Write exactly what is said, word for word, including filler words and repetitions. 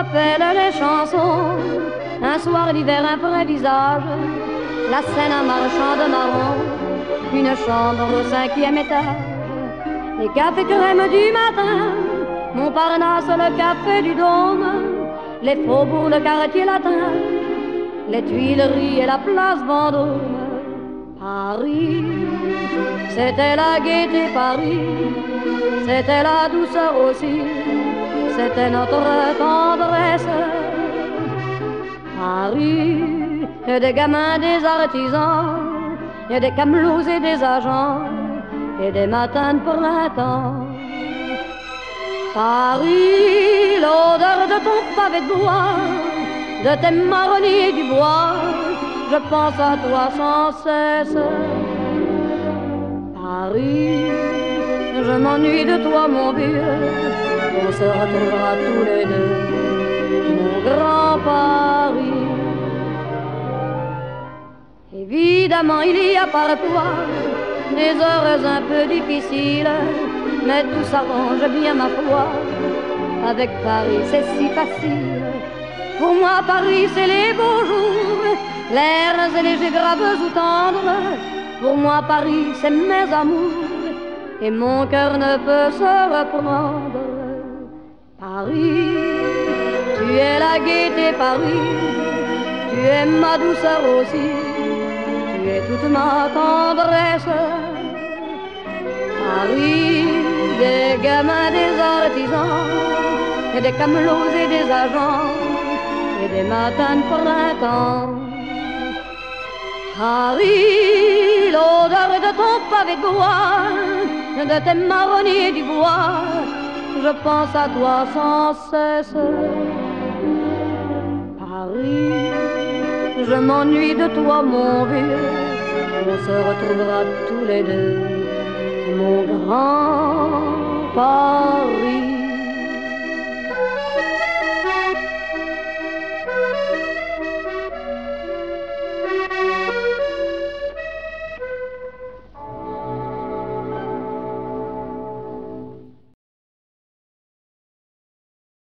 rappelle les chansons. Un soir d'hiver, un vrai visage, la scène, un marchand de marron, une chambre au cinquième étage, les cafés crème du matin, Montparnasse, le café du Dôme, les faubourgs, le quartier latin, les Tuileries et la place Vendôme. Paris, c'était la gaieté, Paris, c'était la douceur aussi, c'était notre tendresse. Paris, et des gamins, des artisans, et des camelots et des agents, et des matins de printemps. Paris, l'odeur de ton pavé de bois, de tes marronniers du bois, je pense à toi sans cesse. Paris, je m'ennuie de toi mon vieux, on se retrouvera tous les deux, mon grand Paris. Évidemment il y a parfois des heures un peu difficiles, mais tout s'arrange bien ma foi, avec Paris c'est si facile. Pour moi Paris c'est les beaux jours, l'air est léger, grave ou tendre. Pour moi Paris c'est mes amours, et mon cœur ne peut se reprendre. Paris, tu es la gaieté Paris, tu es ma douceur aussi, tu es toute ma tendresse. Paris, des gamins, des artisans, et des camelots et des agents, et des matins de printemps. Paris, l'odeur de ton pavé de bois, de tes marronniers du bois, je pense à toi sans cesse. Paris, je m'ennuie de toi mon vieux, on se retrouvera tous les deux, mon grand Paris.